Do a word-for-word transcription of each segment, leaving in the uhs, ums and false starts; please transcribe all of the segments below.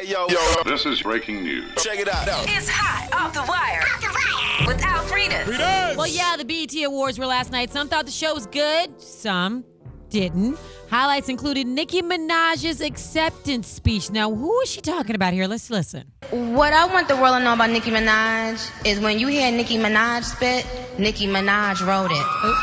Hey, yo, yo. This is breaking news. Check it out. It's hot off the wire. Off the wire. With Alfredas. Well, yeah, the B E T Awards were last night. Some thought the show was good. Some didn't. Highlights included Nicki Minaj's acceptance speech. Now, who is she talking about here? Let's listen. What I want the world to know about Nicki Minaj is when you hear Nicki Minaj spit, Nicki Minaj wrote it.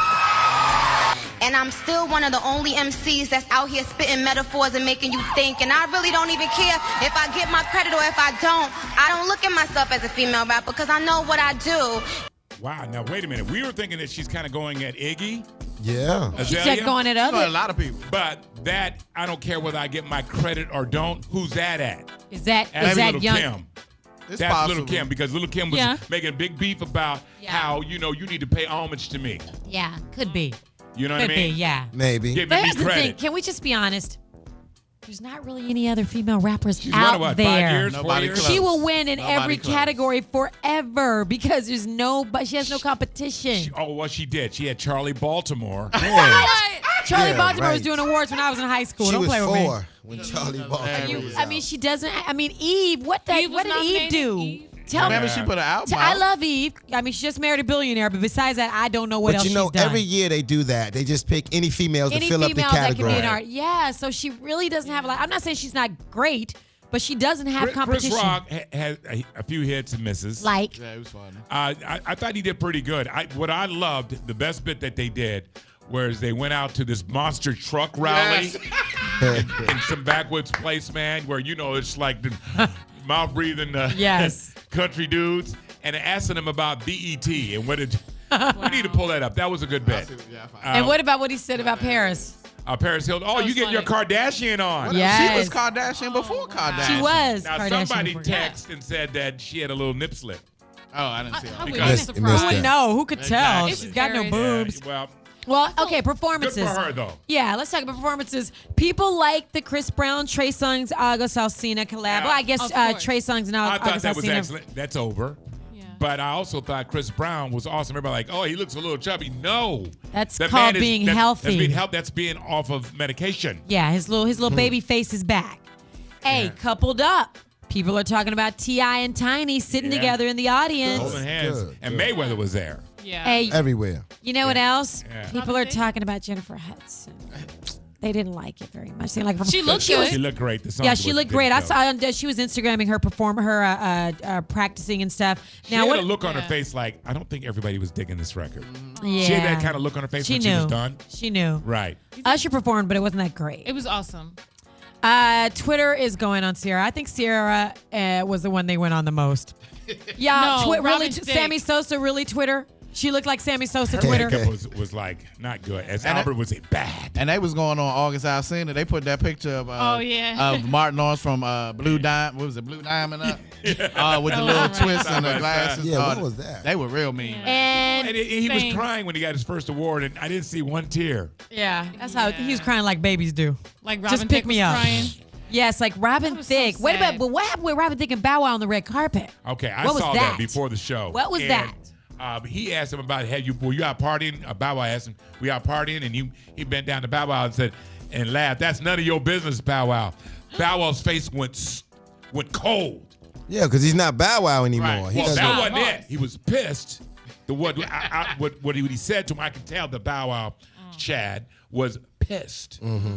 And I'm still one of the only M Cs that's out here spitting metaphors and making you think. And I really don't even care if I get my credit or if I don't. I don't look at myself as a female rapper because I know what I do. Wow, now wait a minute. We were thinking that she's kind of going at Iggy. Yeah. She's Azalea. just going at She's got a other. lot of people. But that, I don't care whether I get my credit or don't. Who's that at? Is that That's is that Little young? Kim. It's That's possible. Little Kim because Little Kim was Yeah. making a big beef about Yeah. how, you know, you need to pay homage to me. Yeah, could be. You know Could what I mean? be, yeah. Maybe. Giving But me here's the credit. thing. Can we just be honest? There's not really any other female rappers She's out won, what, there. five years, four Nobody years? close. She will win in Nobody every close. category forever because there's no, but she has no competition. She- oh, well, she did. She had Charlie Baltimore. Charlie Yeah, Baltimore was right. doing awards when I was in high school. She Don't was play with me. four when Charlie Baltimore You, was I out. mean, she doesn't. I mean, Eve. What the? Eve was what did Eve nominated? do? Eve? Tell me. Remember, she put an album T- I out. love Eve. I mean, she just married a billionaire, but besides that, I don't know what But else you know, she's done. every year they do that. They just pick any females Any to fill up the female that can category. be an art. Yeah, so she really doesn't have a lot. I'm not saying she's not great, but she doesn't have Chris, competition. Chris Rock ha- had a, a few hits and misses. Like, Yeah, it was fun. Uh, I, I thought he did pretty good. I, what I loved, the best bit that they did, was they went out to this monster truck rally in some backwoods place, man, where, you know, it's like the mouth breathing uh, Yes. country dudes, and asking them about B E T and what it. We need to pull that up. That was a good bit. Yeah, fine. and what about what he said about Paris? Uh, Paris Hilton. Oh, That you was get your funny. Kardashian on. Yeah. She was Yes. Kardashian before Kardashian. She was. Now, Kardashian somebody before- texted and said that she had a little nip slip. Oh, I didn't see I, it. I Because- wouldn't Missed- surprised. missed Who would that. know? Who could tell? Exactly. She's got no Yeah, boobs. Yeah, well, Well, okay, good performances. for her, though. Yeah, let's talk about performances. People like the Chris Brown, Trey Songz, August Alsina collab. Yeah. well, I guess Of uh, course. Trey Songz and I August thought that was Alsina. excellent. That's over. Yeah. But I also thought Chris Brown was awesome. Everybody like, oh, he looks a little chubby. No, That's That called man is- being that's, healthy. That's being health. That's being off of medication. Yeah, his little his little baby face is back. Hey, Yeah. coupled up. People are talking about T I and Tiny sitting Yeah. together in the audience. Holding hands. Good, and good. Mayweather was there. Yeah. Hey, Everywhere. you know what else? Yeah. People Robin are Thicke? talking about Jennifer Hudson. They didn't like it very much. They didn't like her. She looked she was, good. She looked great. The song Yeah, she was looked good, great. I though. saw uh, she was Instagramming her perform her uh, uh, uh, practicing and stuff. She Now had what? a look on her Yeah. face like, I don't think everybody was digging this record. yeah, She had that kind of look on her face she when knew. she was done. She knew. Right. Usher performed, but it wasn't that great. It was awesome. Uh, Twitter is going on Sierra. I think Sierra uh, was the one they went on the most. Yeah, No, twi- really. Robin t- Thicke. Sammy Sosa really Twitter. She looked like Sammy Sosa Her Twitter. makeup was, was like not good. As And Albert it- would say, bad. And they was going on August Alsina. They put that picture of uh, Oh, yeah. of Martin Lawrence from uh, Blue Diamond. What was it, Blue Diamond up? uh, with the Oh, little right. twists and the Side by glasses. Yeah, Oh, what was that? They were real mean. Yeah. And And he, he was Thing. crying when he got his first award, and I didn't see one tear. yeah, that's how Yeah. he was crying like babies do. Like Robin Just pick Thicke me was up. crying. Yes, like Robin That was so Thicke. Wait a minute, sad. but what happened with Robin Thicke and Bow Wow on the red carpet? Okay, I What was saw that? before the show. What was And, that? Uh, he asked him about, "Had you were you out partying?" Uh, Bow Wow asked him, "We out partying?" And he he bent down to Bow Wow and said, and laughed. "That's none of your business, Bow Wow." Bow Wow's face went s- went cold. Yeah, because he's not Bow Wow anymore. Right. He Well, doesn't- that Bow wasn't Wow. it. He was pissed. The what I, I, what what he, what he said to him, I could tell the Bow Wow Chad was pissed,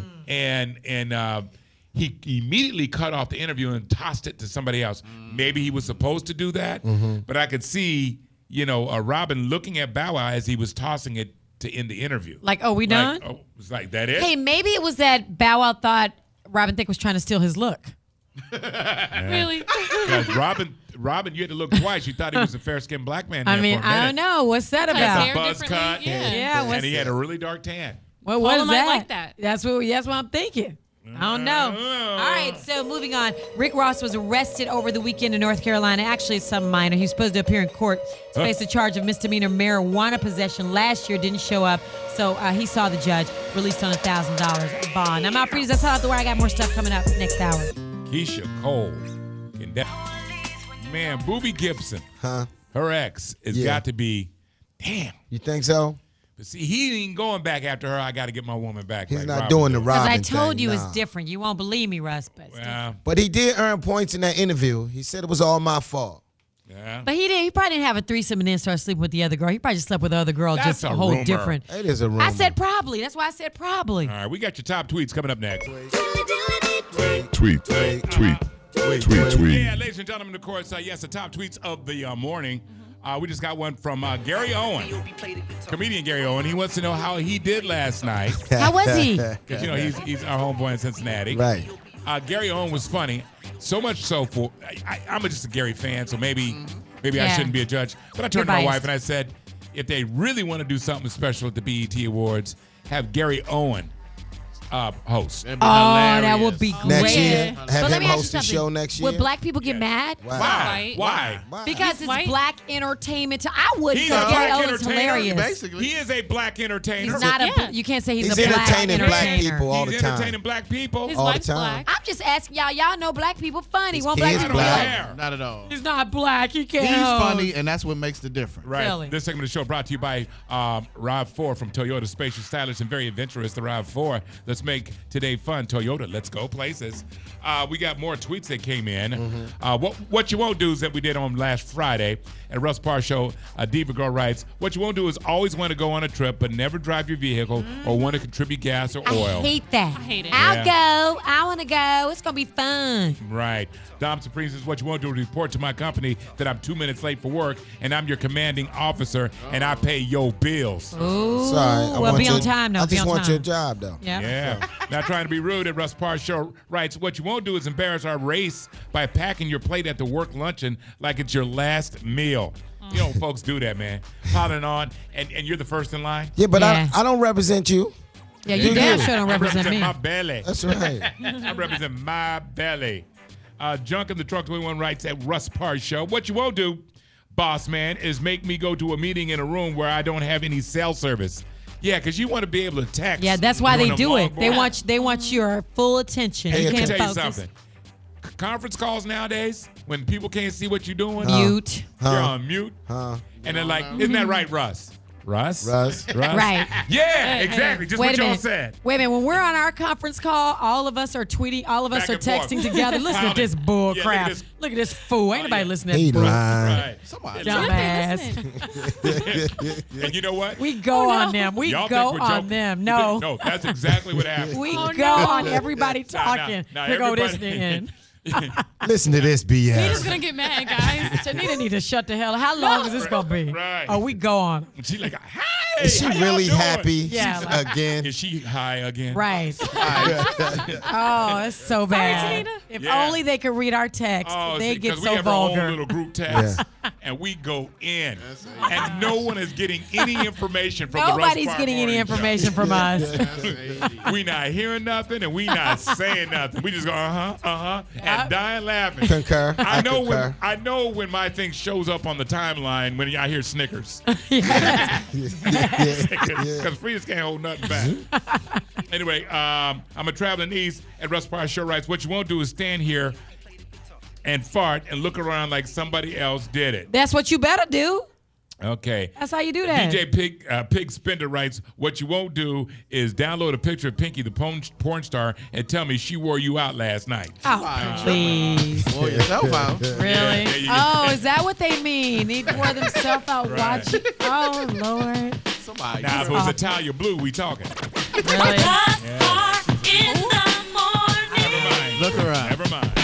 and and uh, he immediately cut off the interview and tossed it to somebody else. Maybe he was supposed to do that, but I could see you know uh, Robin looking at Bow Wow as he was tossing it to end the interview. Like, oh, we done? Like, oh, it was like that it. Hey, maybe it was that Bow Wow thought Robin Thicke was trying to steal his look. Really? Because Robin, Robin, you had to look twice. You thought he was a fair-skinned black man. I there mean, for a I don't minute. know. What's that His about? hair Buzz differently? cut. Yeah. Yeah, And what's he had a really dark tan. What Paula was might that? like that. That's what. That's what I'm thinking. I don't know. All right, so moving on. Rick Ross was arrested over the weekend in North Carolina. Actually, it's something minor. He was supposed to appear in court to face a charge of misdemeanor marijuana possession last year. Didn't show up, so uh, he saw the judge, released on a thousand dollars bond. I'm out for you. That's all out the wire. I got more stuff coming up next hour. Keisha Cole. And that, man, Boobie Gibson, Huh? her ex, has Yeah. got to be, damn. You think so? But see, he ain't going back after her. I got to get my woman back. He's like not Robin doing the did. Because Robin I told thing, you it's nah. different. You won't believe me, Russ. But, it's different. Well, But he did earn points in that interview. He said it was all my fault. yeah. but he did. He probably didn't have a threesome and then start sleeping with the other girl. He probably just slept with the other girl, That's just a, a whole rumor. different. It is a rumor. I said probably. That's why I said probably. All right, we got your top tweets coming up next. Tweet, tweet, tweet, tweet, tweet. Yeah, ladies and gentlemen, of course, uh, yes, the top tweets of the uh, morning. Uh, we just got one from uh, Gary Owen, comedian Gary Owen. He wants to know how he did last night. How was he? Because, you know, he's, he's our homeboy in Cincinnati. Right. Uh, Gary Owen was funny, so much so for I, I, I'm a, just a Gary fan, so maybe maybe I Yeah. shouldn't be a judge. But I turned You're to my biased. wife and I said, if they really want to do something special at the B E T Awards, have Gary Owen uh, host. That'd be Oh, hilarious. that would be great. Next year, But have let him me ask you host the something. show next year. Would black people get mad? Wow. Why? Why? Why? Why? Because He's it's white. black entertainment. I would He's because a Gary black Owen's entertainer, hilarious. Basically. He is a black entertainer. He's not a. Yeah. You can't say he's, He's a black entertaining black entertainer. people all He's the time. entertaining black people. His all the wife's time. black. I'm just asking y'all. Y'all know black people funny. His One black kids people black. like, Yeah. Not at all. he's not black. He can't. He's host. funny, and that's what makes the difference. Right. Really? This segment of the show brought to you by um, RAV four from Toyota. Spacious, stylish, and very adventurous. The RAV four. Let's make today fun. Toyota, let's go places. Uh, we got more tweets that came in. Mm-hmm. Uh, what what you won't do is that we did on last Friday at Russ Parr Show. Uh, Diva Girl writes, what you won't do is always want to go on a trip but never drive your vehicle or want to contribute gas or oil. I hate that. I hate it. I'll Yeah. go. I want to go. It's gonna be fun. Right. Dom Supreme says, what you won't do is report to my company that I'm two minutes late for work and I'm your commanding officer and I pay your bills. Ooh. Sorry. I well, want be your, on time though. I be just on want time. your job, though. Yeah. Yeah. Not trying to be rude. At Russ Parr Show writes, what you won't do is embarrass our race by packing your plate at the work luncheon like it's your last meal. You know, folks do that, man. Piling on, and, and you're the first in line. Yeah, but Yeah. I, I don't represent you. Yeah, you You damn do. sure don't I represent me. my belly. That's right. I represent my belly. Uh, Junk in the Truck twenty-one writes at Russ Parr Show, what you won't do, boss man, is make me go to a meeting in a room where I don't have any cell service. Yeah, because you want to be able to text. Yeah, that's why during they them do long it. They breaks. want they want your full attention. Hey, you Let me can't tell you focus. something. C- Conference calls nowadays, when people can't see what you're doing, Mute. you're on mute. Huh? And they're like, isn't that right, Russ? Russ? Russ. Russ? Right. Yeah, exactly. Just Wait what a y'all minute. said. Wait a minute. When we're on our conference call, all of us are tweeting. All of us Back are and forth. texting together. Listen to Pounding. this bull Yeah, look at crap. this. Look at this fool. Ain't nobody yeah. listening to He this bull. lying. Right. Somebody. Dumbass. And you know what? We go on them. We Y'all go think we're on joking. them. You No. think- No, that's exactly what happened. We Oh, go no. on everybody Now, now, talking. now, Here go this everybody- then. Listen to this B S. He's gonna get mad, guys. Janita need to shut the hell. How long is this gonna be? Right. Oh, we go on. She like, hey, Is she how y'all really doing? happy Yeah, like- again? Is she high again? Right. oh, that's so bad. Janita. If Yeah. only they could read our text. Oh, they see, get 'cause so we have our own vulgar. little group text, and we go in, and no one is getting any information from Nobody's the Russ Parr getting any Morning Show. information from us. We not hearing nothing, and we not saying nothing. We just go uh huh, uh huh, and dying laughing. Concur. I I know concur. when I know when my thing shows up on the timeline when I hear Snickers, yeah, yeah. because Frida's can't hold nothing back. Anyway, um, I'm a traveling east, and Russ Parr Show writes, what you won't do is stand here and fart and look around like somebody else did it. That's what you better do. Okay. That's how you do that. D J Pig uh, Pig Spender writes, what you won't do is download a picture of Pinky, the porn, porn star, and tell me she wore you out last night. Oh, please. Boy, yourself out. Really? yeah, you- Oh, is that what they mean? They wore themselves out Right. watching. Oh, Lord. Somebody. Now, if it was Italia Blue, we talking. Really? Russ Parr in the morning. Never mind. Look around. Never mind.